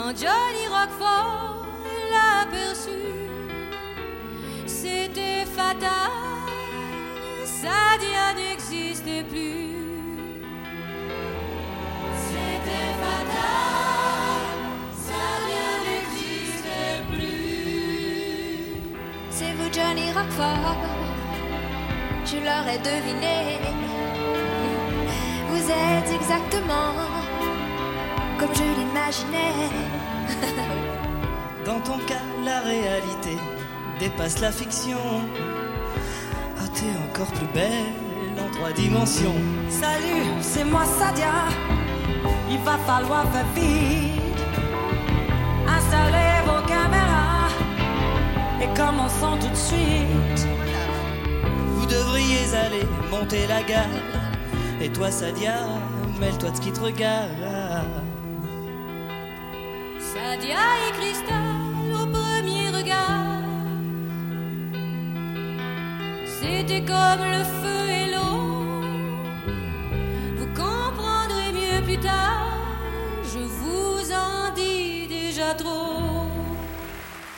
Quand Johnny Roquefort l'aperçut, c'était fatal, Sadia n'existait plus. C'était fatal, Sadia n'existait plus. C'est vous Johnny Roquefort, je l'aurais deviné. Vous êtes exactement comme je l'imaginais. Dans ton cas, la réalité dépasse la fiction. Ah, t'es encore plus belle en 3 dimensions. Salut, c'est moi Sadia. Il va falloir faire vite. Installez vos caméras et commençons tout de suite. Vous devriez aller monter la garde. Et toi Sadia, mêle-toi de ce qui te regarde. Sadia et Cristal au premier regard, c'était comme le feu et l'eau. Vous comprendrez mieux plus tard, je vous en dis déjà trop.